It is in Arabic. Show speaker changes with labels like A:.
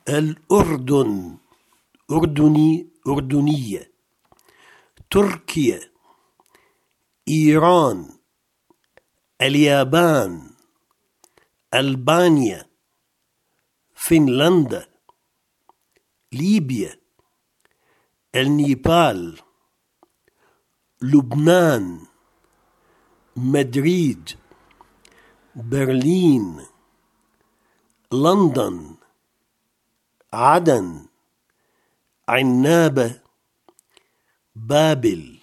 A: الأردن أردني أردنية. تركيا، إيران، اليابان، ألبانيا، فنلندا، ليبيا، النيبال، لبنان، مدريد، برلين، لندن، عدن، عنابة، بابل.